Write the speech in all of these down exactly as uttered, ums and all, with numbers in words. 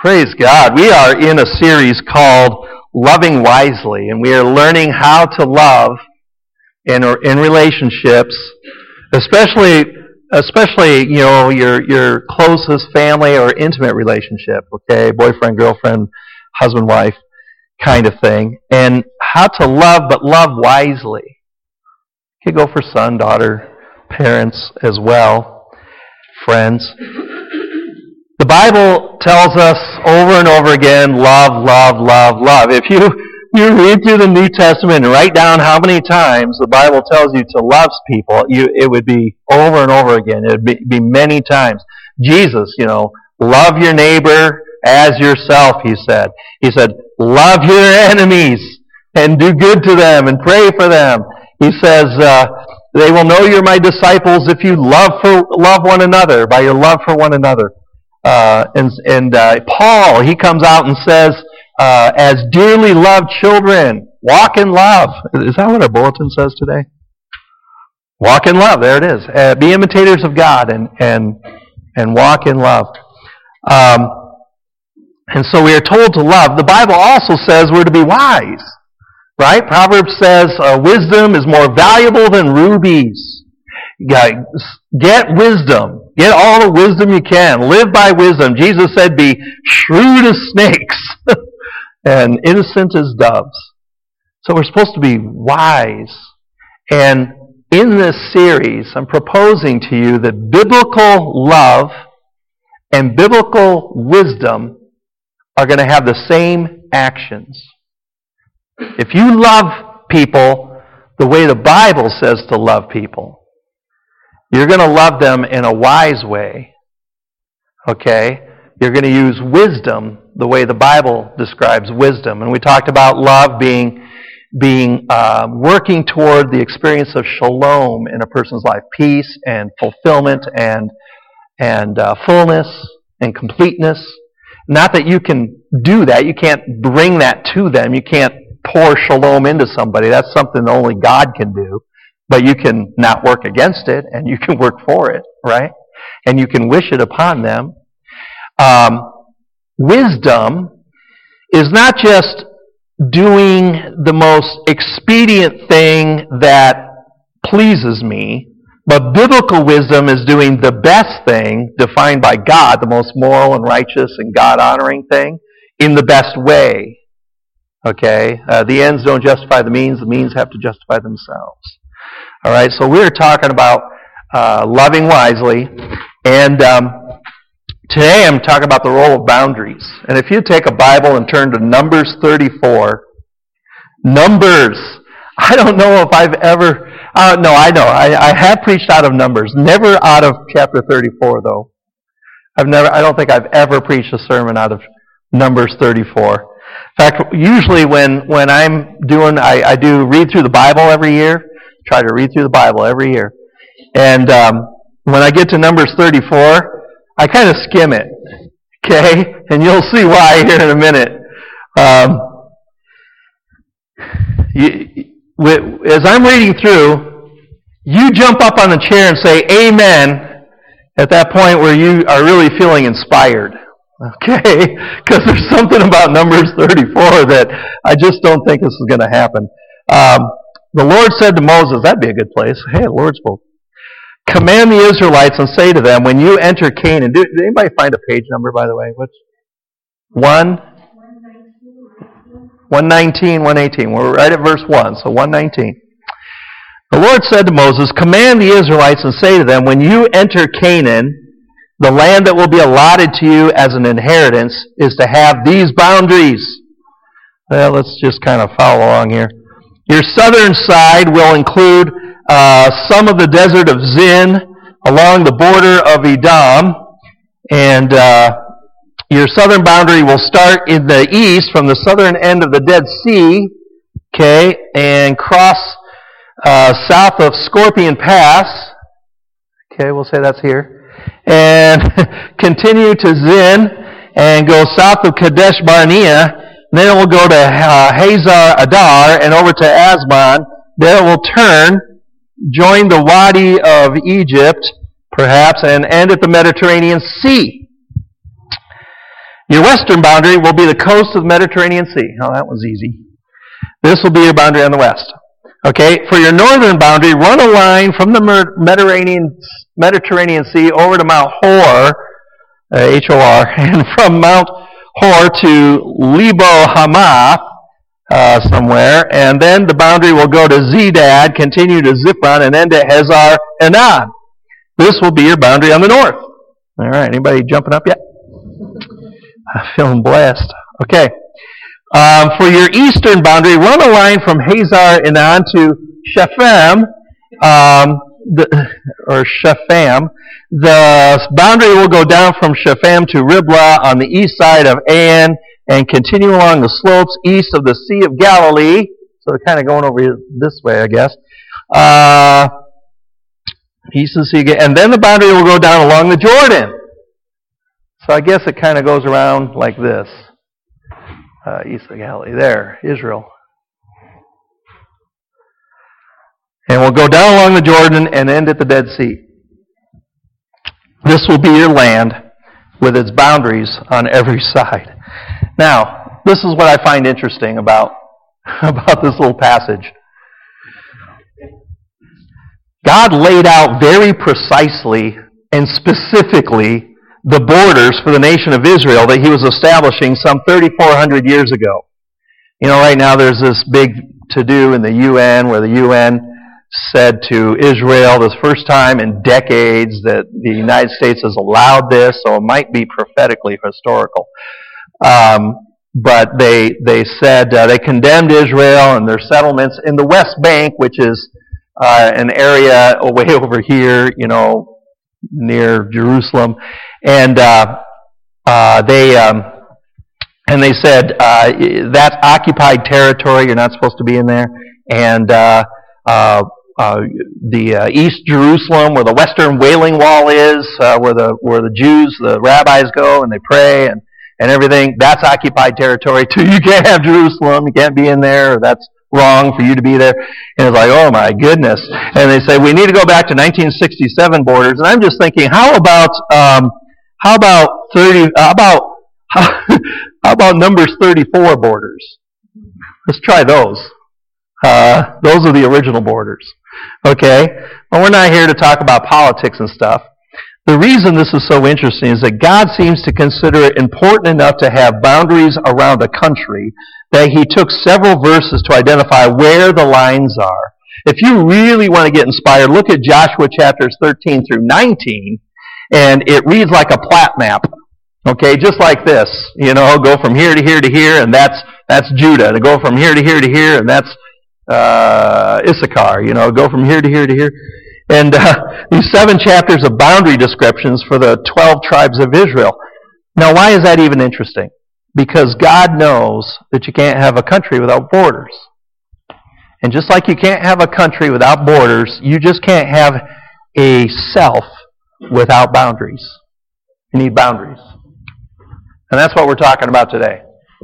Praise God. We are in a series called Loving Wisely, and we are learning how to love in in relationships, especially especially you know your your closest family or intimate relationship, okay, boyfriend, girlfriend, husband, wife kind of thing, and how to love, but love wisely. You could go for son, daughter, parents as well, friends. The Bible tells us over and over again, love, love, love, love. If you, you read through the New Testament and write down how many times the Bible tells you to love people, you, it would be over and over again. It would be, be many times. Jesus, you know, love your neighbor as yourself, he said. He said, love your enemies and do good to them and pray for them. He says, uh, they will know you're my disciples if you love for love one another, by your love for one another. Uh, and and uh, Paul, he comes out and says, uh, as dearly loved children, walk in love. Is that what our bulletin says today? Walk in love. There it is. Uh, be imitators of God and and and walk in love. Um, and so we are told to love. The Bible also says we're to be wise, right? Proverbs says uh, wisdom is more valuable than rubies. You got get wisdom. Get all the wisdom you can. Live by wisdom. Jesus said, be shrewd as snakes and innocent as doves. So we're supposed to be wise. And in this series, I'm proposing to you that biblical love and biblical wisdom are going to have the same actions. If you love people the way the Bible says to love people, you're going to love them in a wise way, okay? You're going to use wisdom the way the Bible describes wisdom. And we talked about love being, being uh, working toward the experience of shalom in a person's life, peace and fulfillment and, and uh, fullness and completeness. Not that you can do that. You can't bring that to them. You can't pour shalom into somebody. That's something only God can do. But you can not work against it, and you can work for it, right? And you can wish it upon them. Um, wisdom is not just doing the most expedient thing that pleases me, but biblical wisdom is doing the best thing defined by God, the most moral and righteous and God-honoring thing, in the best way. Okay? Uh, the ends don't justify the means. The means have to justify themselves. All right, so we're talking about uh, loving wisely, and um, today I'm talking about the role of boundaries. And if you take a Bible and turn to Numbers thirty-four, Numbers, I don't know if I've ever, uh, no, I know, I, I have preached out of Numbers, never out of chapter thirty-four, though. I've never, I don't think I've ever preached a sermon out of Numbers thirty-four. In fact, usually when, when I'm doing, I, I do read through the Bible every year. Try to read through the Bible every year. And um, when I get to Numbers thirty-four, I kind of skim it. Okay? And you'll see why here in a minute. Um, you, as I'm reading through, you jump up on the chair and say, Amen, at that point where you are really feeling inspired. Okay? Because there's something about Numbers thirty-four that I just don't think this is going to happen. Um, The Lord said to Moses, that'd be a good place. Hey, the Lord spoke. Command the Israelites and say to them, when you enter Canaan, did, did anybody find a page number, by the way? What's one? one nineteen, one eighteen. We're right at verse one, so one nineteen. The Lord said to Moses, command the Israelites and say to them, when you enter Canaan, the land that will be allotted to you as an inheritance is to have these boundaries. Well, let's just kind of follow along here. Your southern side will include uh, some of the desert of Zin along the border of Edom. And uh, your southern boundary will start in the east from the southern end of the Dead Sea, okay, and cross uh, south of Scorpion Pass. Okay, we'll say that's here. And continue to Zin and go south of Kadesh Barnea. Then it will go to uh, Hazar Adar and over to Asmon. Then it will turn, join the Wadi of Egypt, perhaps, and end at the Mediterranean Sea. Your western boundary will be the coast of the Mediterranean Sea. Oh, that was easy. This will be your boundary on the west. Okay, for your northern boundary, run a line from the Mediterranean Mediterranean Sea over to Mount Hor, uh, H O R, and from Mount Hor to Lebo Hamath, uh, somewhere, and then the boundary will go to Zedad, continue to Zipron, and then to Hazar Enan. This will be your boundary on the north. All right, anybody jumping up yet? I'm feeling blessed. Okay. Um, for your eastern boundary, run a line from Hazar Enan to Shepham, um, the, or Shepham. The boundary will go down from Shepham to Riblah on the east side of An and continue along the slopes east of the Sea of Galilee. So they're kind of going over this way, I guess. Uh, east of the Sea, and then the boundary will go down along the Jordan. So I guess it kind of goes around like this. Uh, east of Galilee. There, Israel. And we'll go down along the Jordan and end at the Dead Sea. This will be your land with its boundaries on every side. Now, this is what I find interesting about, about this little passage. God laid out very precisely and specifically the borders for the nation of Israel that he was establishing some thirty-four hundred years ago. You know, right now there's this big to-do in the U N where the U N said to Israel, this first time in decades that the United States has allowed this, so it might be prophetically historical. Um, but they they said uh, they condemned Israel and their settlements in the West Bank, which is uh, an area way over here, you know, near Jerusalem. And uh, uh, they um, and they said uh, that's occupied territory. You're not supposed to be in there. And uh, uh, uh, the uh, East Jerusalem, where the Western Wailing Wall is, uh, where the where the Jews, the rabbis go and they pray and, and everything, that's occupied territory too. You can't have Jerusalem. You can't be in there. Or that's wrong for you to be there. And it's like, oh my goodness. And they say we need to go back to nineteen sixty-seven borders. And I'm just thinking, how about um, How about thirty? How about how, how about Numbers thirty-four borders? Let's try those. Uh, those are the original borders. Okay. Well, we're not here to talk about politics and stuff. The reason this is so interesting is that God seems to consider it important enough to have boundaries around a country that He took several verses to identify where the lines are. If you really want to get inspired, look at Joshua chapters thirteen through nineteen. And it reads like a plat map, okay, just like this. You know, go from here to here to here, and that's that's Judah. To go from here to here to here, and that's uh, Issachar. You know, go from here to here to here. And uh, these seven chapters of boundary descriptions for the twelve tribes of Israel. Now, why is that even interesting? Because God knows that you can't have a country without borders. And just like you can't have a country without borders, you just can't have a self without boundaries. You need boundaries. And that's what we're talking about today.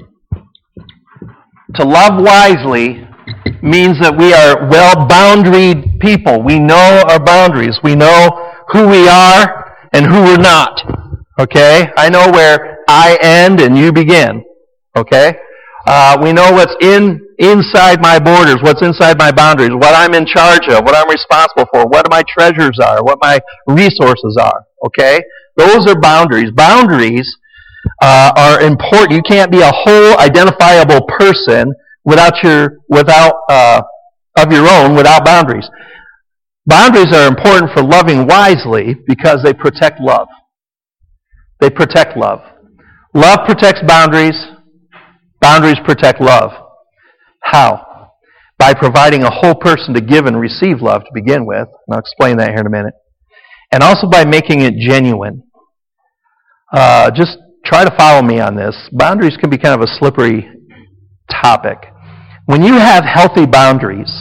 To love wisely means that we are well-boundaried people. We know our boundaries. We know who we are and who we're not. Okay? I know where I end and you begin. Okay? Uh, we know what's in inside my borders, what's inside my boundaries, what I'm in charge of, what I'm responsible for, what my treasures are, what my resources are. Okay? Those are boundaries. Boundaries uh, are important. You can't be a whole identifiable person without your without uh, of your own without boundaries. Boundaries are important for loving wisely because they protect love. They protect love. Love protects boundaries. Boundaries protect love. How? By providing a whole person to give and receive love to begin with. And I'll explain that here in a minute. And also by making it genuine. Uh, just try to follow me on this. Boundaries can be kind of a slippery topic. When you have healthy boundaries,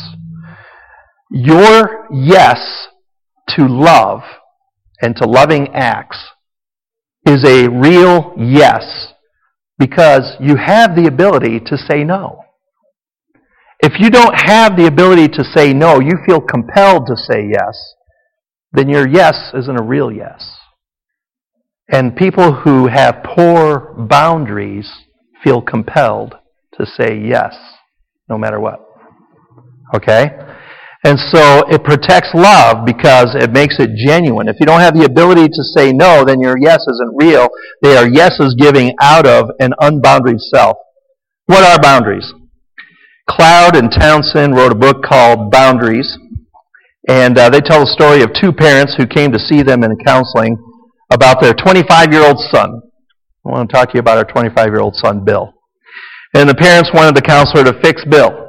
your yes to love and to loving acts is a real yes, because you have the ability to say no. If you don't have the ability to say no, you feel compelled to say yes, then your yes isn't a real yes. And people who have poor boundaries feel compelled to say yes, no matter what. Okay? And so it protects love because it makes it genuine. If you don't have the ability to say no, then your yes isn't real. They are yeses giving out of an unboundaried self. What are boundaries? Cloud and Townsend wrote a book called Boundaries. And uh, they tell the story of two parents who came to see them in counseling about their twenty-five-year-old son. I want to talk to you about our twenty-five-year-old son, Bill. And the parents wanted the counselor to fix Bill.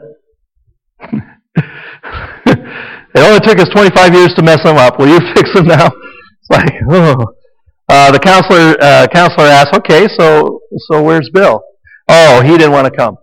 It only took us twenty-five years to mess him up. Will you fix him now? It's like, oh. Uh, the counselor uh, counselor asked, okay, so so where's Bill? Oh, he didn't want to come.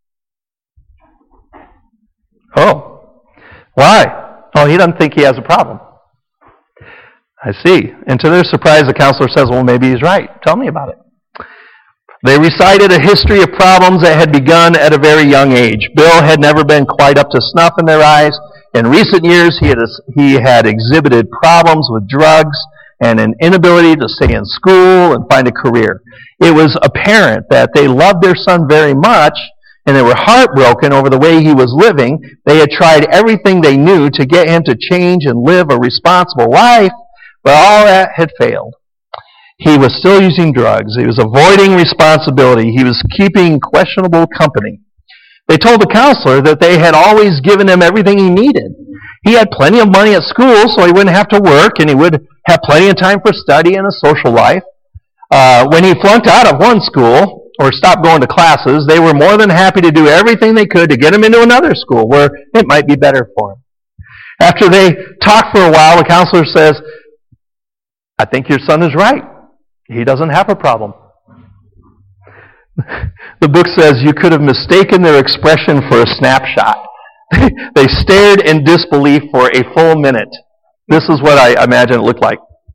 Oh, why? Oh, he doesn't think he has a problem. I see. And to their surprise, the counselor says, well, maybe he's right. Tell me about it. They recited a history of problems that had begun at a very young age. Bill had never been quite up to snuff in their eyes. In recent years, he had, he had exhibited problems with drugs and an inability to stay in school and find a career. It was apparent that they loved their son very much, and they were heartbroken over the way he was living. They had tried everything they knew to get him to change and live a responsible life, but all that had failed. He was still using drugs. He was avoiding responsibility. He was keeping questionable company. They told the counselor that they had always given him everything he needed. He had plenty of money at school, so he wouldn't have to work, and he would have plenty of time for study and a social life. Uh, when he flunked out of one school or stopped going to classes, they were more than happy to do everything they could to get him into another school where it might be better for him. After they talked for a while, the counselor says, I think your son is right. He doesn't have a problem. The book says you could have mistaken their expression for a snapshot. They stared in disbelief for a full minute. This is what I imagine it looked like.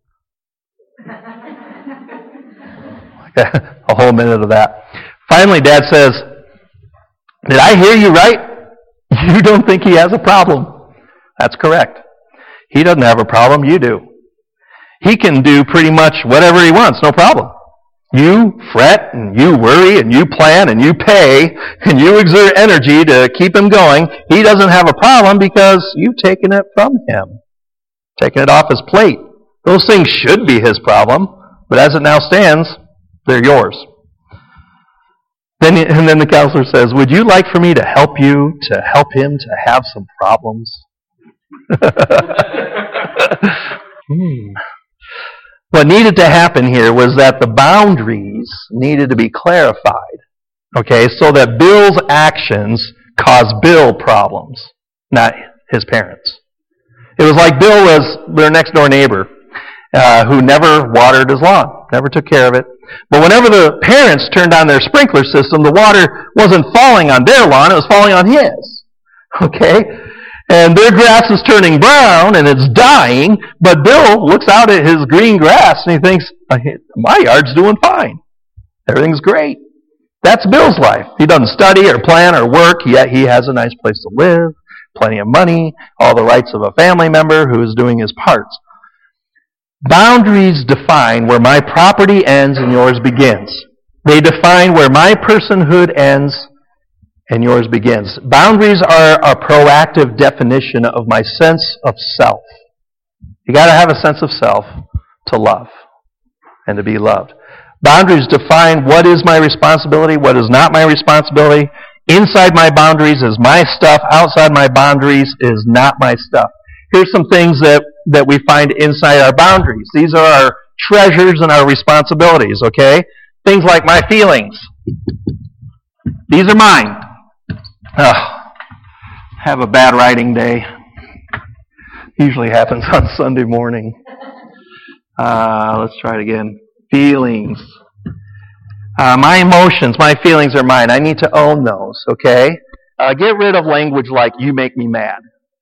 A whole minute of that. Finally, Dad says, did I hear you right? You don't think he has a problem. That's correct. He doesn't have a problem. You do. He can do pretty much whatever he wants, no problem. You fret, and you worry, and you plan, and you pay, and you exert energy to keep him going. He doesn't have a problem because you've taken it from him. Taken it off his plate. Those things should be his problem, but as it now stands, they're yours. Then, and then the counselor says, would you like for me to help you to help him to have some problems? hmm. What needed to happen here was that the boundaries needed to be clarified, okay, so that Bill's actions caused Bill problems, not his parents. It was like Bill was their next-door neighbor uh, who never watered his lawn, never took care of it. But whenever the parents turned on their sprinkler system, the water wasn't falling on their lawn, it was falling on his, okay? And their grass is turning brown and it's dying, but Bill looks out at his green grass and he thinks, my yard's doing fine. Everything's great. That's Bill's life. He doesn't study or plan or work, yet he has a nice place to live, plenty of money, all the rights of a family member who is doing his parts. Boundaries define where my property ends and yours begins. They define where my personhood ends and yours begins. Boundaries are a proactive definition of my sense of self. You got to have a sense of self to love and to be loved. Boundaries define what is my responsibility, what is not my responsibility. Inside my boundaries is my stuff. Outside my boundaries is not my stuff. Here's some things that, that we find inside our boundaries. These are our treasures and our responsibilities, okay? Things like my feelings. These are mine. Oh, have a bad writing day. Usually happens on Sunday morning. Uh, let's try it again. Feelings. Uh, my emotions, my feelings are mine. I need to own those, okay? Uh, get rid of language like, you make me mad.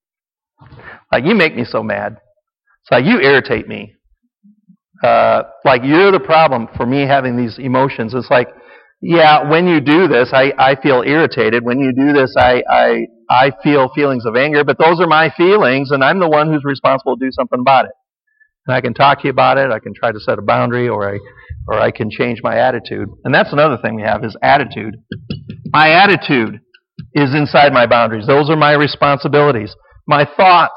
Like, you make me so mad. It's like, you irritate me. Uh, like, you're the problem for me having these emotions. It's like, yeah, when you do this, I, I feel irritated. When you do this, I, I I feel feelings of anger, but those are my feelings, and I'm the one who's responsible to do something about it. And I can talk to you about it. I can try to set a boundary, or I, or I can change my attitude. And that's another thing we have is attitude. My attitude is inside my boundaries. Those are my responsibilities. My thoughts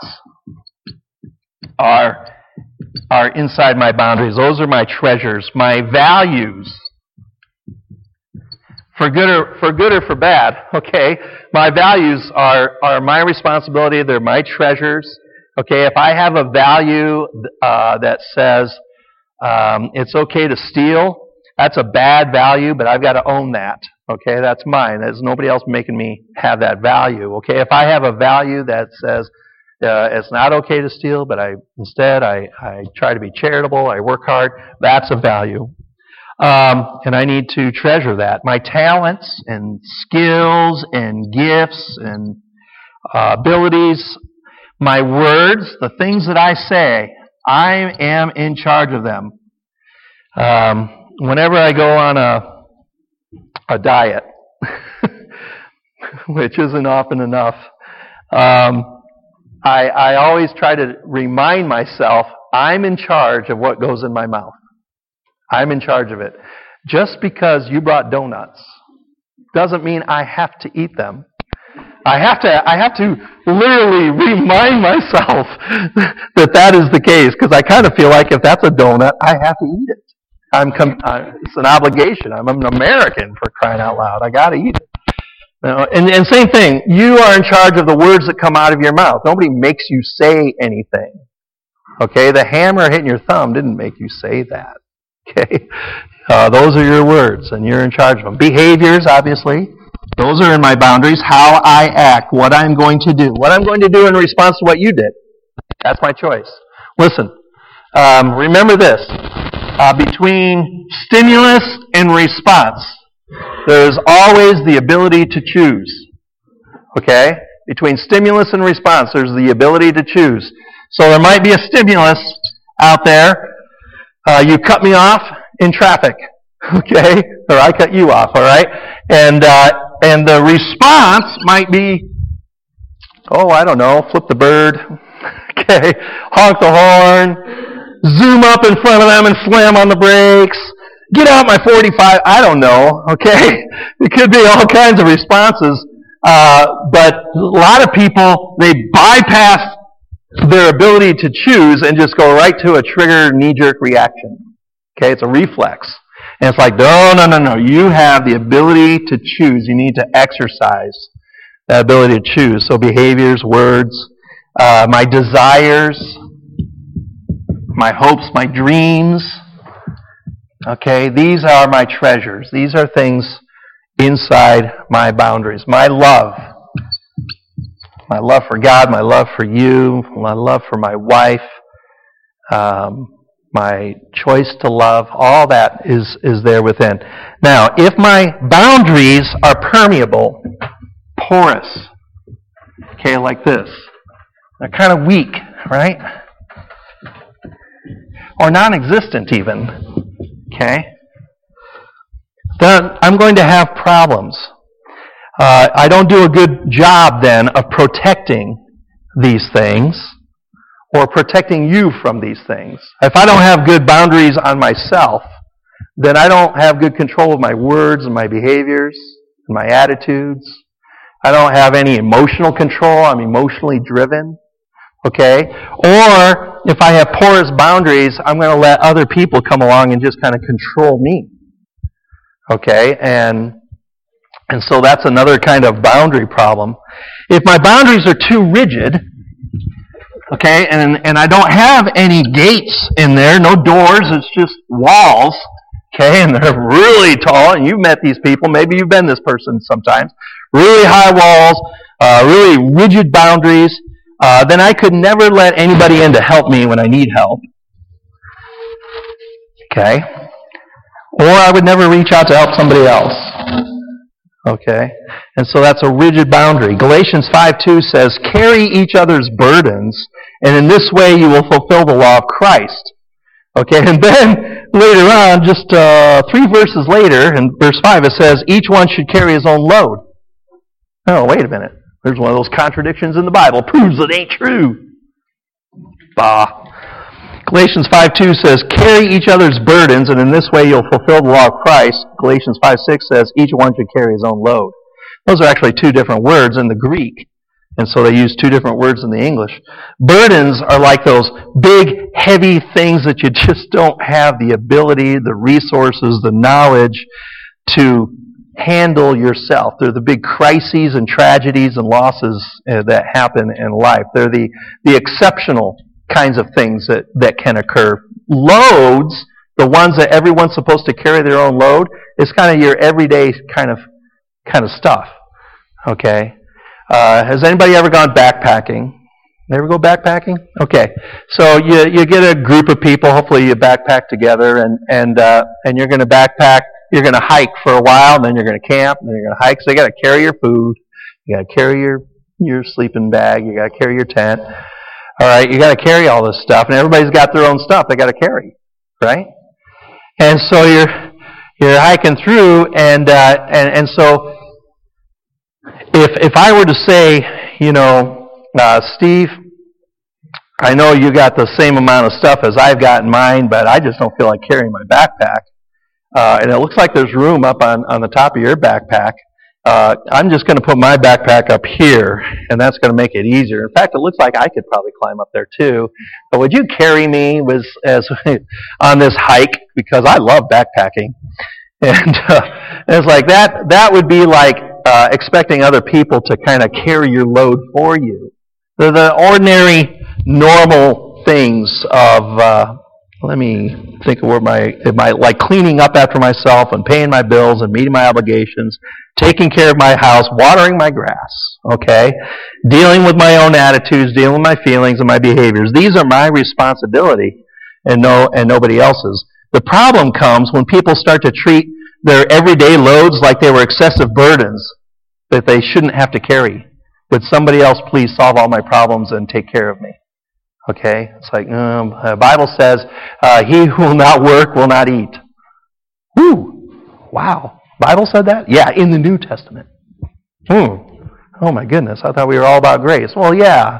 are, are inside my boundaries. Those are my treasures. My values, for good or for good or for bad, okay? My values are, are my responsibility. They're my treasures. Okay, if I have a value uh, that says um, it's okay to steal, that's a bad value, but I've got to own that. Okay, that's mine. There's nobody else making me have that value. Okay, if I have a value that says uh, it's not okay to steal, but I instead I, I try to be charitable, I work hard, that's a value. Um, and I need to treasure that. My talents and skills and gifts and uh, abilities, my words, the things that I say, I am in charge of them. Um, whenever I go on a a diet, which isn't often enough, um, I, I always try to remind myself I'm in charge of what goes in my mouth. I'm in charge of it. Just because you brought donuts doesn't mean I have to eat them. I have to, I have to literally remind myself that that is the case, because I kind of feel like if that's a donut, I have to eat it. I'm com- uh, it's an obligation. I'm an American, for crying out loud. I got to eat it. You know, and, and same thing, you are in charge of the words that come out of your mouth. Nobody makes you say anything. Okay, the hammer hitting your thumb didn't make you say that. Okay, uh, those are your words, and you're in charge of them. Behaviors, obviously. Those are in my boundaries. How I act, what I'm going to do. What I'm going to do in response to what you did. That's my choice. Listen, um, remember this. Uh, between stimulus and response, there's always the ability to choose. Okay? Between stimulus and response, there's the ability to choose. So there might be a stimulus out there. Uh, you cut me off in traffic. Okay? Or I cut you off, all right? And, uh, and the response might be, oh, I don't know, flip the bird. Okay? Honk the horn. Zoom up in front of them and slam on the brakes. Get out my forty-five. I don't know, okay? It could be all kinds of responses. Uh, but a lot of people, they bypass their ability to choose and just go right to a trigger knee-jerk reaction. Okay, it's a reflex. And it's like, no, no, no, no. You have the ability to choose. You need to exercise that ability to choose. So behaviors, words, uh, my desires, my hopes, my dreams. Okay, these are my treasures. These are things inside my boundaries. My love. My love for God, my love for you, my love for my wife, um, my choice to love, all that is, is there within. Now, if my boundaries are permeable, porous, okay, like this, they're kind of weak, right? Or non-existent even, okay? Then I'm going to have problems. Uh, I don't do a good job then of protecting these things or protecting you from these things. If I don't have good boundaries on myself, then I don't have good control of my words and my behaviors and my attitudes. I don't have any emotional control. I'm emotionally driven. Okay? Or if I have porous boundaries, I'm going to let other people come along and just kind of control me. Okay? And And so that's another kind of boundary problem. If my boundaries are too rigid, okay, and, and I don't have any gates in there, no doors, it's just walls, okay, and they're really tall, and you've met these people, maybe you've been this person sometimes, really high walls, uh, really rigid boundaries, uh, then I could never let anybody in to help me when I need help. Okay? Or I would never reach out to help somebody else. Okay? And so that's a rigid boundary. Galatians five two says, carry each other's burdens, and in this way you will fulfill the law of Christ. Okay? And then, later on, just uh, three verses later, in verse five, it says, each one should carry his own load. Oh, wait a minute. There's one of those contradictions in the Bible. Proves it ain't true. Bah. Galatians five two says, carry each other's burdens, and in this way you'll fulfill the law of Christ. Galatians five six says, each one should carry his own load. Those are actually two different words in the Greek, and so they use two different words in the English. Burdens are like those big, heavy things that you just don't have the ability, the resources, the knowledge to handle yourself. They're the big crises and tragedies and losses uh, that happen in life. They're the, the exceptional kinds of things that, that can occur. Loads, the ones that everyone's supposed to carry their own load, is kind of your everyday kind of kind of stuff. Okay? Uh, has anybody ever gone backpacking? Ever go backpacking? Okay. So you you get a group of people, hopefully you backpack together, and and uh, and you're going to backpack, you're going to hike for a while, and then you're going to camp, and then you're going to hike. So you got to carry your food, you got to carry your, your sleeping bag, you got to carry your tent. All right, you got to carry all this stuff, and everybody's got their own stuff they got to carry, right? And so you're you're hiking through, and uh, and and so if if I were to say, you know, uh, Steve, I know you got the same amount of stuff as I've got in mine, but I just don't feel like carrying my backpack, uh, and it looks like there's room up on on the top of your backpack. Uh, I'm just going to put my backpack up here, and that's going to make it easier. In fact, it looks like I could probably climb up there too. But would you carry me with, as on this hike? Because I love backpacking, and, uh, and it's like that. That would be like uh, expecting other people to kind of carry your load for you. They're the ordinary, normal things of. Uh, Let me think of where my, my, like cleaning up after myself and paying my bills and meeting my obligations, taking care of my house, watering my grass, okay? Dealing with my own attitudes, dealing with my feelings and my behaviors. These are my responsibility and no, and nobody else's. The problem comes when people start to treat their everyday loads like they were excessive burdens that they shouldn't have to carry. Would somebody else please solve all my problems and take care of me? Okay, it's like, um, the Bible says, uh, he who will not work will not eat. Woo! Wow. Bible said that? Yeah, in the New Testament. Hmm. Oh my goodness, I thought we were all about grace. Well, yeah.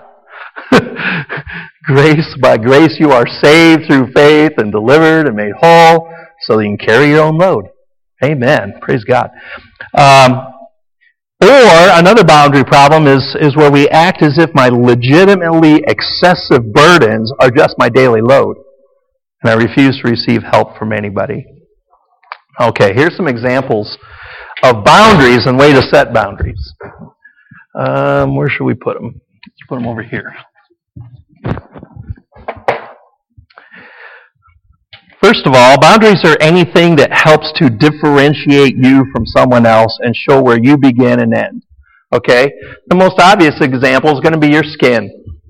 Grace, by grace you are saved through faith and delivered and made whole so that you can carry your own load. Amen. Praise God. Um, Or another boundary problem is, is where we act as if my legitimately excessive burdens are just my daily load. And I refuse to receive help from anybody. Okay, here's some examples of boundaries and way to set boundaries. Um, where should we put them? Let's put them over here. First of all, boundaries are anything that helps to differentiate you from someone else and show where you begin and end. Okay? The most obvious example is going to be your skin.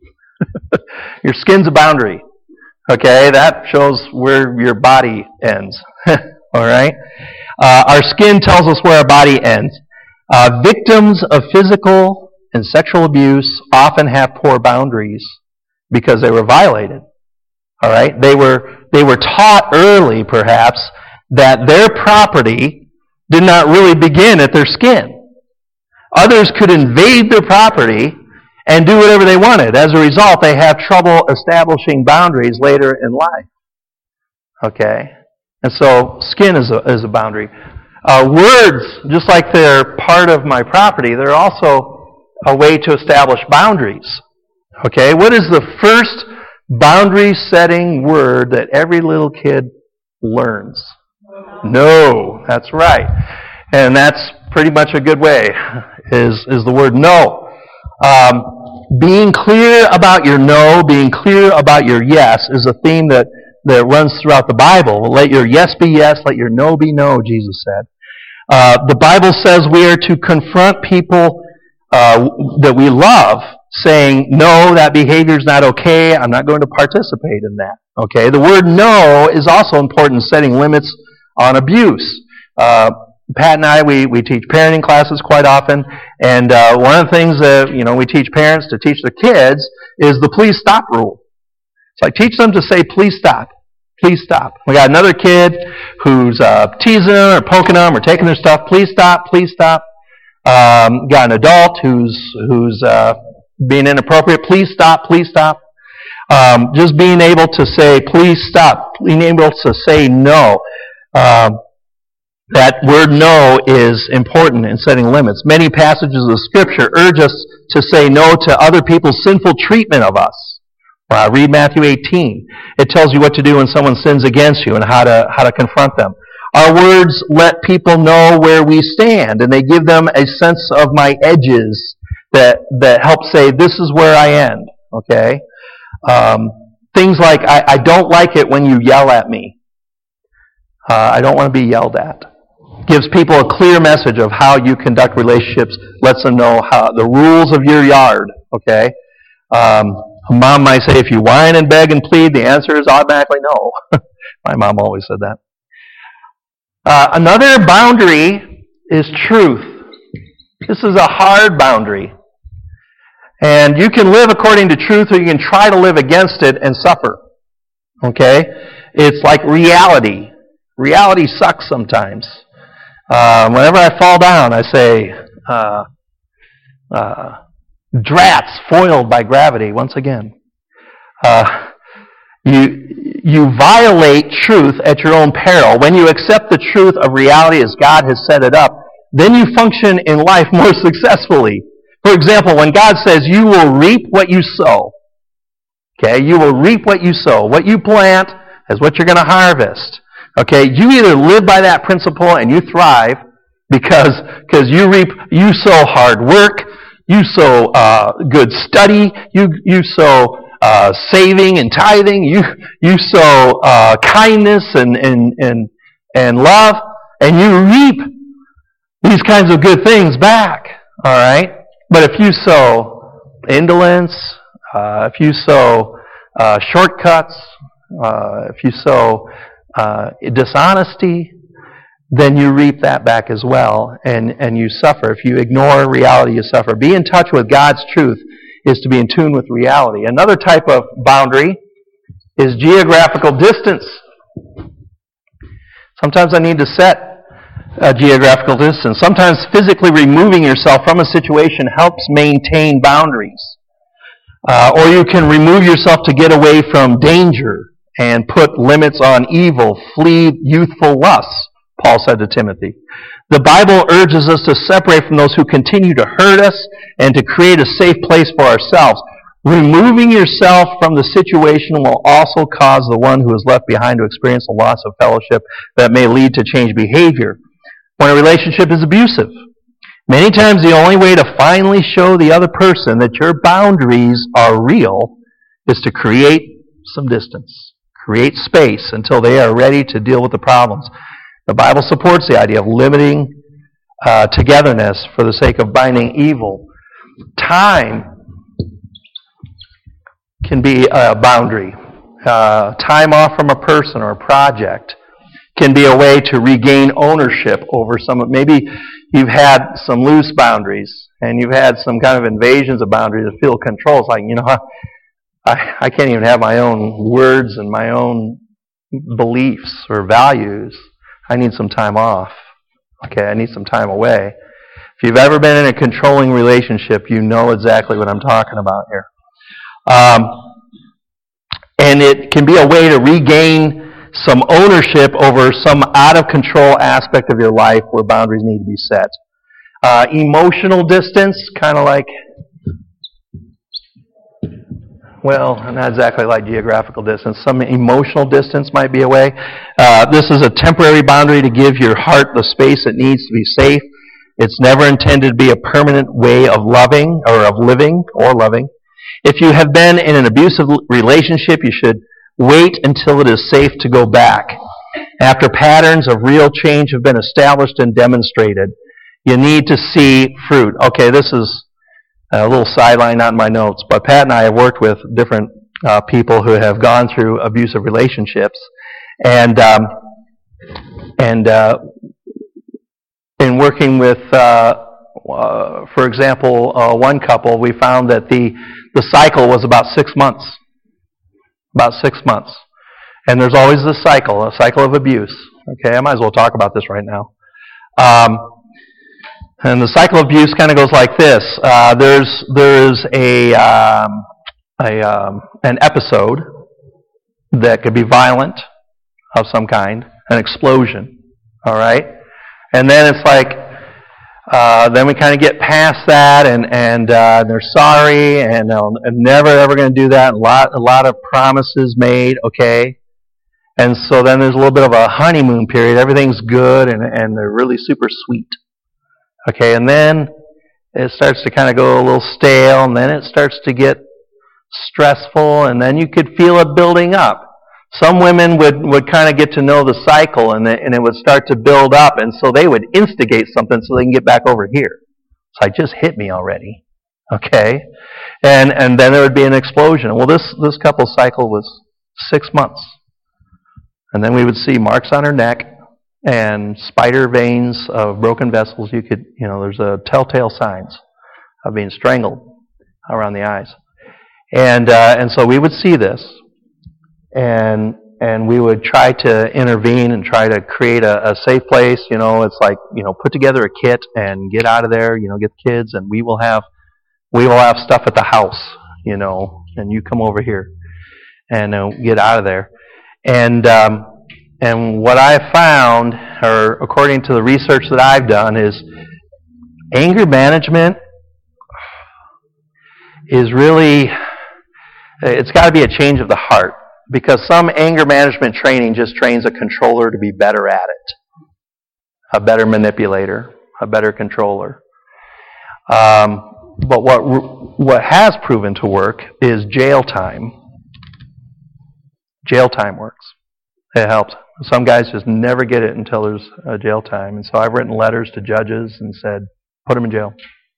Your skin's a boundary. Okay? That shows where your body ends. All right? Uh, our skin tells us where our body ends. Uh, victims of physical and sexual abuse often have poor boundaries because they were violated. All right? They were they were taught early, perhaps, that their property did not really begin at their skin. Others could invade their property and do whatever they wanted. As a result, they have trouble establishing boundaries later in life. Okay? And so, skin is a, is a boundary. Uh, words, just like they're part of my property, they're also a way to establish boundaries. Okay? What is the first boundary-setting word that every little kid learns? No. That's right. And that's pretty much a good way, is, is the word no. Um, being clear about your no, being clear about your yes, is a theme that, that runs throughout the Bible. Let your yes be yes, let your no be no, Jesus said. Uh, the Bible says we are to confront people uh, that we love, saying, no, that behavior is not okay, I'm not going to participate in that. Okay, the word no is also important in setting limits on abuse. Uh, Pat and I, we, we teach parenting classes quite often, and uh, one of the things that, you know, we teach parents to teach their kids is the please stop rule. So I teach them to say, please stop. Please stop. We got another kid who's uh, teasing them or poking them or taking their stuff. Please stop, please stop. Um, got an adult who's who's uh, being inappropriate. Please stop, please stop. Um, just being able to say, please stop. Being able to say no. Um, that word no is important in setting limits. Many passages of Scripture urge us to say no to other people's sinful treatment of us. Uh, read Matthew eighteen. It tells you what to do when someone sins against you and how to how to confront them. Our words let people know where we stand, and they give them a sense of my edges that that help say, this is where I end. Okay? Um, things like, I, I don't like it when you yell at me. Uh, I don't want to be yelled at. Gives people a clear message of how you conduct relationships, lets them know how the rules of your yard. Okay? Um, mom might say, if you whine and beg and plead, the answer is automatically no. My mom always said that. Uh, another boundary is truth. This is a hard boundary. And you can live according to truth, or you can try to live against it and suffer. Okay? It's like reality. Reality sucks sometimes. Uh, whenever I fall down, I say, uh, uh, drats foiled by gravity once again. Uh, you, you violate truth at your own peril. When you accept the truth of reality as God has set it up, then you function in life more successfully. For example, when God says you will reap what you sow, okay, you will reap what you sow. What you plant is what you're going to harvest. Okay, you either live by that principle and you thrive because because you reap, you sow hard work, you sow uh, good study, you you sow uh, saving and tithing, you you sow uh, kindness and and and and love, and you reap these kinds of good things back. All right, but if you sow indolence, uh, if you sow uh, shortcuts, uh, if you sow Uh, dishonesty, then you reap that back as well, and, and you suffer. If you ignore reality, you suffer. Be in touch with God's truth is to be in tune with reality. Another type of boundary is geographical distance. Sometimes I need to set a geographical distance. Sometimes physically removing yourself from a situation helps maintain boundaries. Uh, or you can remove yourself to get away from danger and put limits on evil, flee youthful lusts, Paul said to Timothy. The Bible urges us to separate from those who continue to hurt us and to create a safe place for ourselves. Removing yourself from the situation will also cause the one who is left behind to experience a loss of fellowship that may lead to changed behavior. When a relationship is abusive, many times the only way to finally show the other person that your boundaries are real is to create some distance. Create space until they are ready to deal with the problems. The Bible supports the idea of limiting uh, togetherness for the sake of binding evil. Time can be a boundary. Uh, time off from a person or a project can be a way to regain ownership over some. Maybe you've had some loose boundaries and you've had some kind of invasions of boundaries that feel control. It's like, you know, I, I can't even have my own words and my own beliefs or values. I need some time off. Okay, I need some time away. If you've ever been in a controlling relationship, you know exactly what I'm talking about here. Um, and it can be a way to regain some ownership over some out-of-control aspect of your life where boundaries need to be set. Uh, emotional distance, kind of like... Well, not exactly like geographical distance. Some emotional distance might be a way. Uh, this is a temporary boundary to give your heart the space it needs to be safe. It's never intended to be a permanent way of loving or of living or loving. If you have been in an abusive relationship, you should wait until it is safe to go back. After patterns of real change have been established and demonstrated, you need to see fruit. Okay, this is a little sideline, not in my notes, but Pat and I have worked with different uh, people who have gone through abusive relationships, and um, and uh, in working with, uh, uh, for example, uh, one couple, we found that the the cycle was about six months, about six months, and there's always this cycle, a cycle of abuse. Okay, I might as well talk about this right now. Um, And the cycle of abuse kind of goes like this. Uh, there's there's a um, a um, an episode that could be violent of some kind, an explosion, all right? And then it's like, uh, then we kind of get past that, and and uh, they're sorry, and uh, I'm never ever going to do that. A lot, a lot of promises made, okay? And so then there's a little bit of a honeymoon period. Everything's good, and and they're really super sweet, okay? And then it starts to kind of go a little stale, and then it starts to get stressful, and then you could feel it building up. Some women would, would kind of get to know the cycle, and, the, and it would start to build up, and so they would instigate something so they can get back over here. It's like, just hit me already, okay? And and then there would be an explosion. Well, this, this couple's cycle was six months. And then we would see marks on her neck and spider veins of broken vessels. You could, you know, there's a telltale signs of being strangled around the eyes. And uh, and so we would see this, and and we would try to intervene and try to create a, a safe place. You know, it's like, you know, put together a kit and get out of there. You know, get the kids, and we will have we will have stuff at the house. You know, and you come over here and uh, get out of there. And um, and what I found, or according to the research that I've done, is anger management is really, it's got to be a change of the heart, because some anger management training just trains a controller to be better at it, a better manipulator, a better controller. Um, but what what has proven to work is jail time. Jail time works. It helps. Some guys just never get it until there's a jail time, and so I've written letters to judges and said, put them in jail.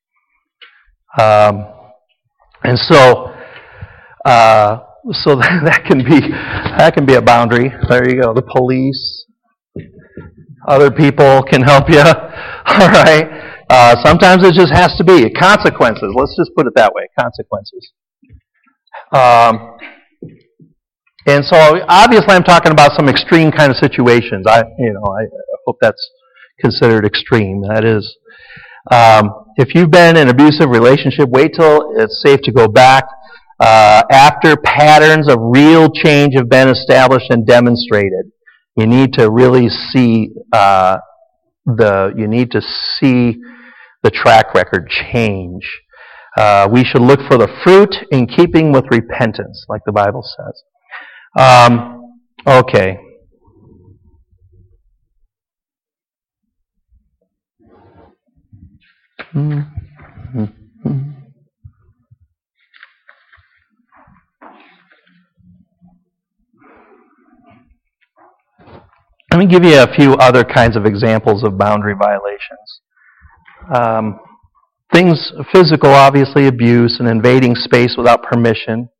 Um, and so, uh, so that, that can be that can be a boundary. There you go. The police, other people can help you. All right. Uh, sometimes it just has to be consequences. Let's just put it that way. Consequences. Um, and so, obviously, I'm talking about some extreme kind of situations. I, you know, I hope that's considered extreme. That is. Um, if you've been in an abusive relationship, wait till it's safe to go back. Uh, after patterns of real change have been established and demonstrated, you need to really see uh, the. You need to see the track record change. Uh, we should look for the fruit in keeping with repentance, like the Bible says. Um, okay. Mm-hmm. Let me give you a few other kinds of examples of boundary violations. Um, things, physical, obviously, abuse and invading space without permission.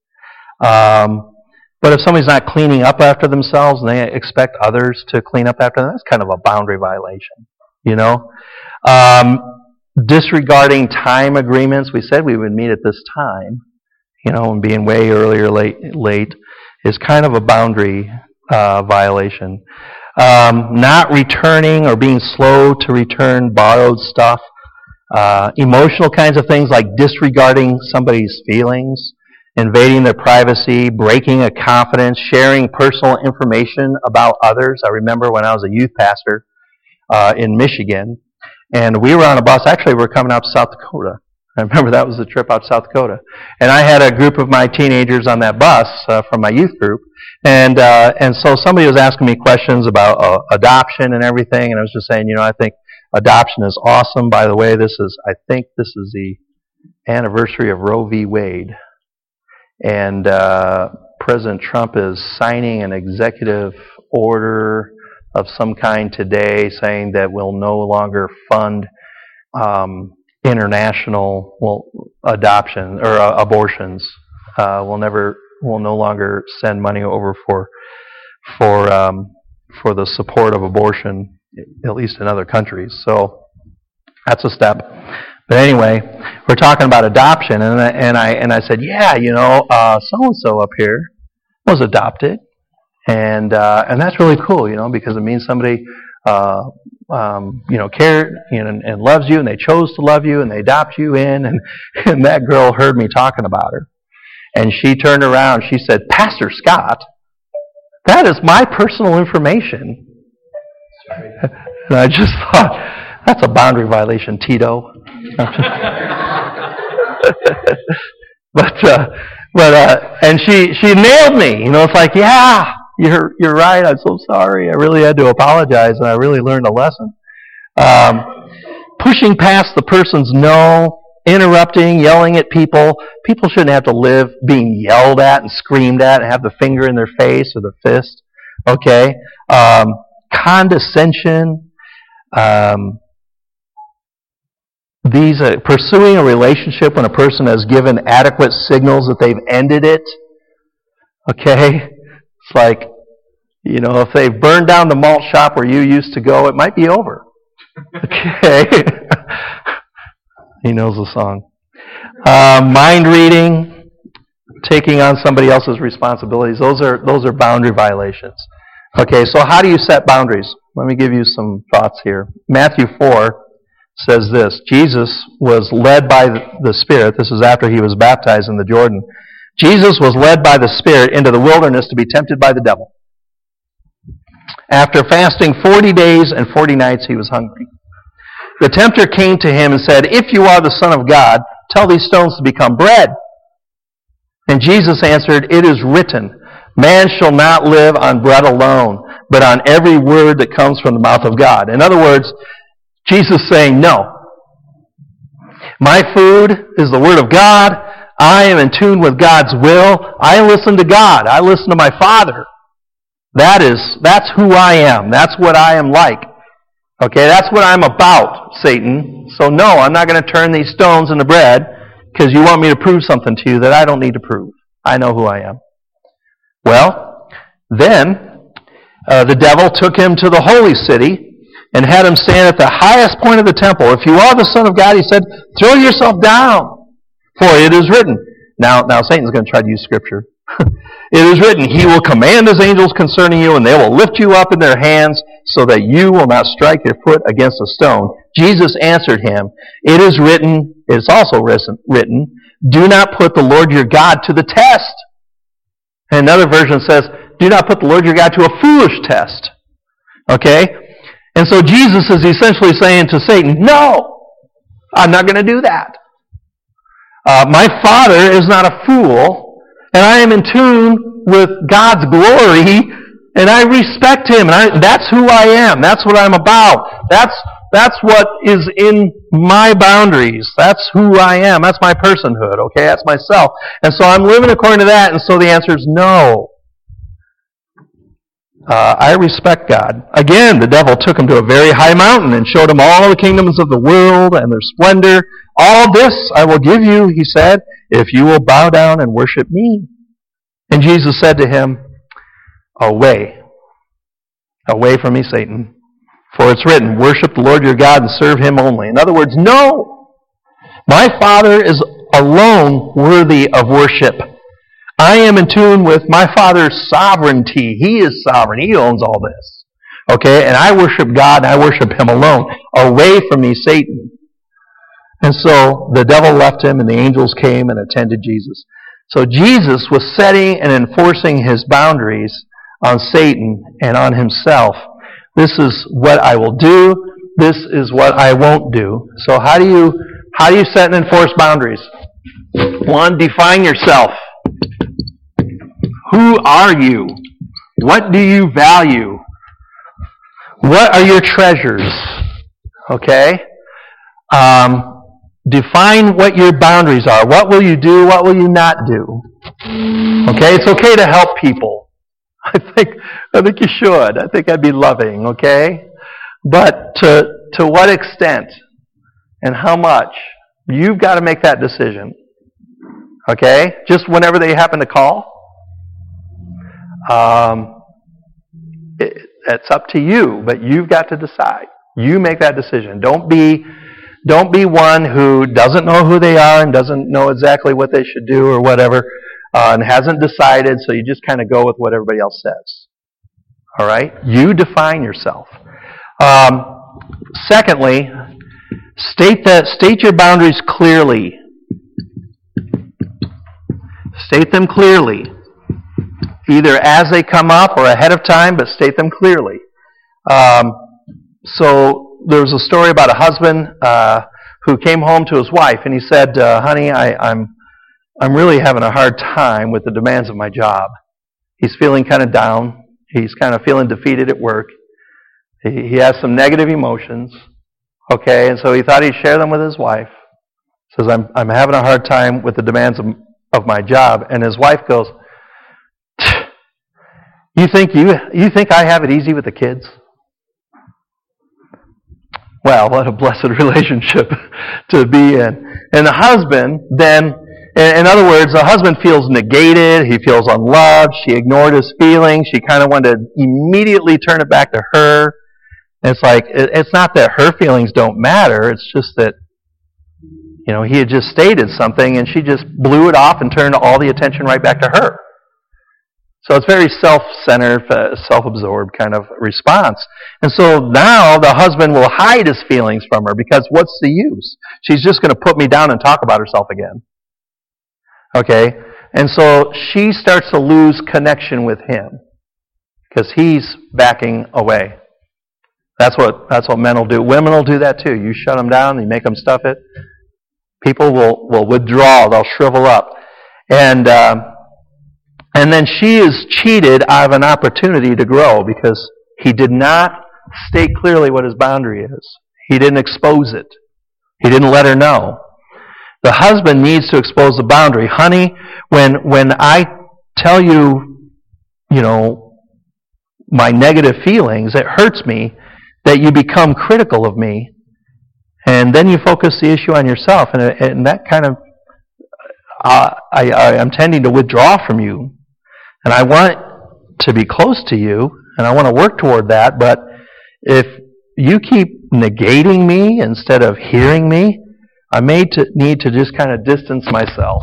Um, but if somebody's not cleaning up after themselves and they expect others to clean up after them, that's kind of a boundary violation, you know. Um, disregarding time agreements. We said we would meet at this time, you know, and being way earlier late, late is kind of a boundary uh, violation. Um, not returning or being slow to return borrowed stuff. Uh, emotional kinds of things like disregarding somebody's feelings, invading their privacy, breaking a confidence, sharing personal information about others. I remember when I was a youth pastor uh, in Michigan, and we were on a bus. Actually, we were coming out to South Dakota. I remember that was the trip out to South Dakota. And I had a group of my teenagers on that bus uh, from my youth group. And uh, and so somebody was asking me questions about uh, adoption and everything. And I was just saying, you know, I think adoption is awesome. By the way, this is, I think this is the anniversary of Roe v. Wade. And uh, President Trump is signing an executive order of some kind today saying that we'll no longer fund um, international well, adoption or uh, abortions. Uh, we'll never, we'll no longer send money over for for um, for the support of abortion, at least in other countries. So that's a step. But anyway, we're talking about adoption, and I, and I and I said, yeah, you know, uh, so and so up here was adopted, and uh, and that's really cool, you know, because it means somebody. Uh, um, you know, cared you know, and, and loves you, and they chose to love you, and they adopt you in, and, and that girl heard me talking about her. And she turned around. She said, Pastor Scott, that is my personal information. And I just thought, that's a boundary violation, Tito. but uh, but uh, and she she nailed me. You know, it's like, yeah, you're you're right. I'm so sorry. I really had to apologize, and I really learned a lesson. Um, pushing past the person's no, interrupting, yelling at people. People shouldn't have to live being yelled at and screamed at and have the finger in their face or the fist. Okay, um, condescension. Um, these uh, pursuing a relationship when a person has given adequate signals that they've ended it. Okay, it's like, you know, if they've burned down the malt shop where you used to go, it might be over. Okay, he knows the song. Uh, mind reading, taking on somebody else's responsibilities. Those are those are boundary violations. Okay, so how do you set boundaries? Let me give you some thoughts here. Matthew four says this. Jesus was led by the Spirit. This is after he was baptized in the Jordan. Jesus was led by the Spirit into the wilderness to be tempted by the devil. After fasting forty days and forty nights, he was hungry. The tempter came to him and said, If you are the Son of God, tell these stones to become bread. And Jesus answered, It is written, Man shall not live on bread alone, but on every word that comes from the mouth of God. In other words, Jesus is saying, no. My food is the Word of God. I am in tune with God's will. I listen to God. I listen to my Father. That is, that's who I am. That's what I am like. Okay, that's what I'm about, Satan. So no, I'm not going to turn these stones into bread because you want me to prove something to you that I don't need to prove. I know who I am. Well, then uh, the devil took him to the holy city and had him stand at the highest point of the temple. If you are the Son of God, he said, throw yourself down, for it is written. Now, now Satan's going to try to use Scripture. It is written, He will command His angels concerning you, and they will lift you up in their hands, so that you will not strike your foot against a stone. Jesus answered him, It is written, it is also written, do not put the Lord your God to the test. And another version says, do not put the Lord your God to a foolish test. Okay? And so Jesus is essentially saying to Satan, no, I'm not going to do that. Uh, my Father is not a fool, and I am in tune with God's glory, and I respect Him, and I, that's who I am. That's what I'm about. That's that's what is in my boundaries. That's who I am. That's my personhood, okay? That's myself. And so I'm living according to that, and so the answer is no. Uh, I respect God. Again, the devil took him to a very high mountain and showed him all the kingdoms of the world and their splendor. All this I will give you, he said, if you will bow down and worship me. And Jesus said to him, Away, away from me, Satan. For it's written, worship the Lord your God and serve Him only. In other words, no. My Father is alone worthy of worship. I am in tune with my Father's sovereignty. He is sovereign. He owns all this. Okay? And I worship God and I worship Him alone. Away from me, Satan. And so the devil left him and the angels came and attended Jesus. So Jesus was setting and enforcing His boundaries on Satan and on himself. This is what I will do. This is what I won't do. So how do you how do you set and enforce boundaries? One, define yourself. Who are you? What do you value? What are your treasures? Okay? Um, define what your boundaries are. What will you do? What will you not do? Okay? It's okay to help people. I think I think you should. I think I'd be loving, okay? But to to what extent and how much? You've got to make that decision. Okay? Just whenever they happen to call. Um, it, it's up to you, but you've got to decide. You make that decision. Don't be don't be one who doesn't know who they are and doesn't know exactly what they should do or whatever. Uh, and hasn't decided, so you just kind of go with what everybody else says. All right? You define yourself. Um, secondly, state that state your boundaries clearly. State them clearly, either as they come up or ahead of time, but state them clearly. Um, so there was a story about a husband uh, who came home to his wife, and he said, uh, honey, I, I'm, I'm really having a hard time with the demands of my job. He's feeling kind of down. He's kind of feeling defeated at work. He, he has some negative emotions. Okay, and so he thought he'd share them with his wife. He says, I'm, I'm having a hard time with the demands of, of my job. And his wife goes, you think you you think I have it easy with the kids? Well, what a blessed relationship to be in. And the husband then, in other words, the husband feels negated, he feels unloved, she ignored his feelings, she kind of wanted to immediately turn it back to her. And it's like, it's not that her feelings don't matter, it's just that, you know, he had just stated something and she just blew it off and turned all the attention right back to her. So it's very self-centered, self-absorbed kind of response. And so now the husband will hide his feelings from her because what's the use? She's just going to put me down and talk about herself again. Okay? And so she starts to lose connection with him because he's backing away. That's what that's what men will do. Women will do that too. You shut them down, you make them stuff it. People will, will withdraw, they'll shrivel up. And um, and then she is cheated out of an opportunity to grow because he did not state clearly what his boundary is. He didn't expose it. He didn't let her know. The husband needs to expose the boundary. Honey, when when I tell you, you know, my negative feelings, it hurts me that you become critical of me, and then you focus the issue on yourself, and, and that kind of, uh, I, I, I'm tending to withdraw from you. And I want to be close to you, and I want to work toward that, but if you keep negating me instead of hearing me, I may to, need to just kind of distance myself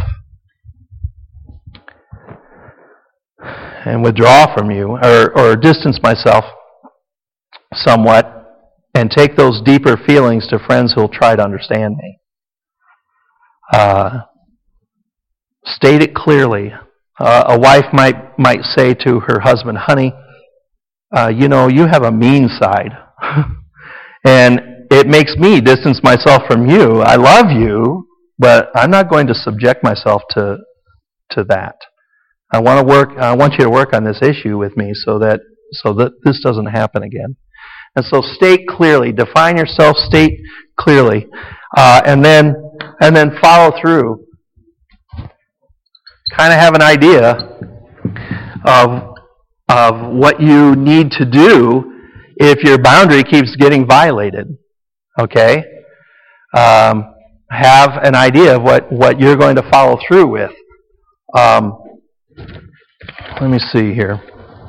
and withdraw from you, or, or distance myself somewhat, and take those deeper feelings to friends who'll try to understand me. Uh, state it clearly. Uh, a wife might might say to her husband, honey, uh, you know, you have a mean side. And it makes me distance myself from you. I love you, but I'm not going to subject myself to to that. I want to work I want you to work on this issue with me so that so that this doesn't happen again. And so state clearly, define yourself, state clearly, uh, and then and then follow through. Kind of have an idea of of what you need to do if your boundary keeps getting violated. Okay? Um, have an idea of what, what you're going to follow through with. Um, let me see here.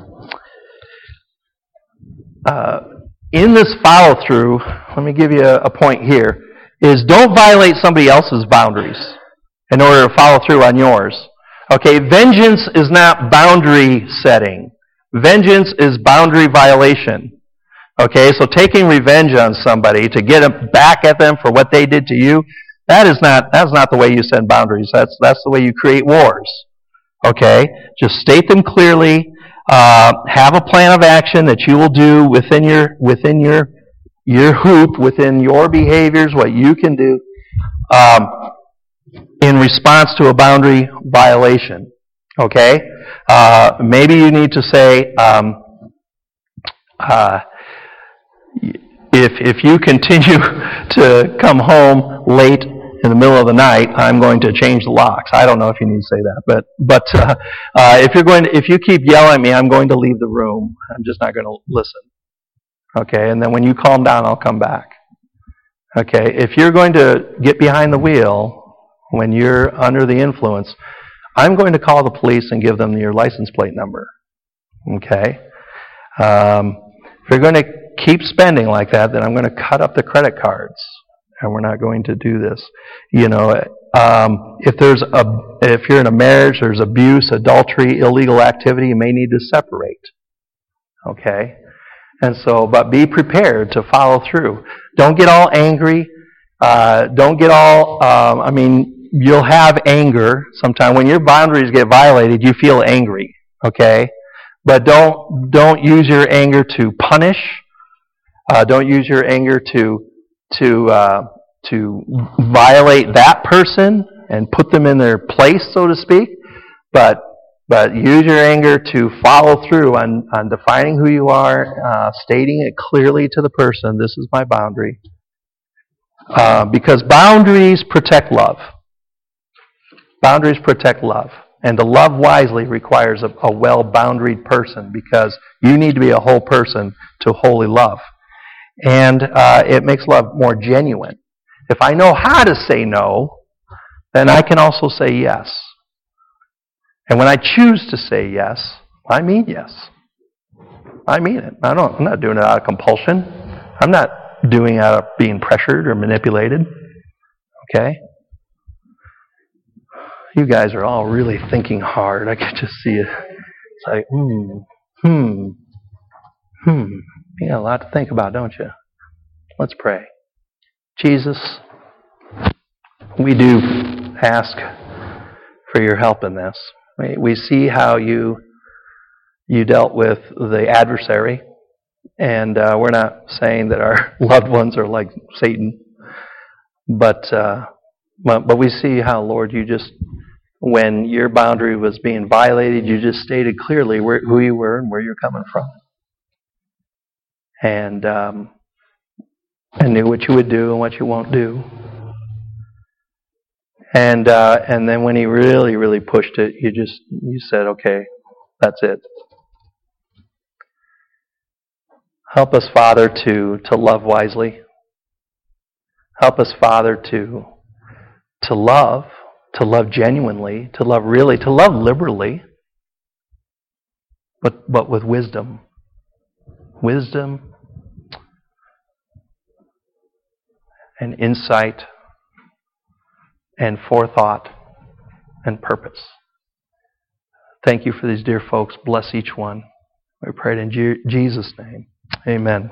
Uh, in this follow-through, let me give you a, a point here, is don't violate somebody else's boundaries in order to follow through on yours. Okay, vengeance is not boundary setting. Vengeance is boundary violation. Okay, so taking revenge on somebody to get them back at them for what they did to you, that is not that's not the way you set boundaries. That's that's the way you create wars. Okay, just state them clearly. Uh, have a plan of action that you will do within your within your your hoop, within your behaviors, what you can do. Um, in response to a boundary violation. Okay? Uh, maybe you need to say, um, uh, if if you continue to come home late in the middle of the night, I'm going to change the locks. I don't know if you need to say that, but but uh, uh, if you're going to, if you keep yelling at me, I'm going to leave the room. I'm just not going to listen. Okay? And then when you calm down, I'll come back. Okay? If you're going to get behind the wheel when you're under the influence, I'm going to call the police and give them your license plate number. Okay? Um, if you're going to keep spending like that, then I'm going to cut up the credit cards, and we're not going to do this. You know, um, if there's a, if you're in a marriage, there's abuse, adultery, illegal activity, you may need to separate. Okay? And so, but be prepared to follow through. Don't get all angry. Uh, don't get all, um, I mean, you'll have anger sometime. When your boundaries get violated, you feel angry, okay? But don't don't use your anger to punish. Uh, don't use your anger to to uh, to violate that person and put them in their place, so to speak. But but use your anger to follow through on, on defining who you are, uh, stating it clearly to the person. This is my boundary. Uh, because boundaries protect love. Boundaries protect love. And to love wisely requires a, a well-boundaried person, because you need to be a whole person to wholly love. And uh, it makes love more genuine. If I know how to say no, then I can also say yes. And when I choose to say yes, I mean yes. I mean it. I don't, I'm not doing it out of compulsion. I'm not doing it out of being pressured or manipulated. Okay? You guys are all really thinking hard. I can just see it. It's like, hmm, hmm, hmm. You got a lot to think about, don't you? Let's pray. Jesus, we do ask for your help in this. We, we see how you you dealt with the adversary, and uh, we're not saying that our loved ones are like Satan, but, uh, but but we see how, Lord, you just, when your boundary was being violated, you just stated clearly where, who you were and where you're coming from. And um, and knew what you would do and what you won't do. And uh, and then when he really, really pushed it, you just you said, okay, that's it. Help us, Father, to, to love wisely. Help us, Father, to to love, to love genuinely, to love really, to love liberally, but but with wisdom. Wisdom and insight and forethought and purpose. Thank you for these dear folks. Bless each one. We pray it in Je- Jesus' name. Amen.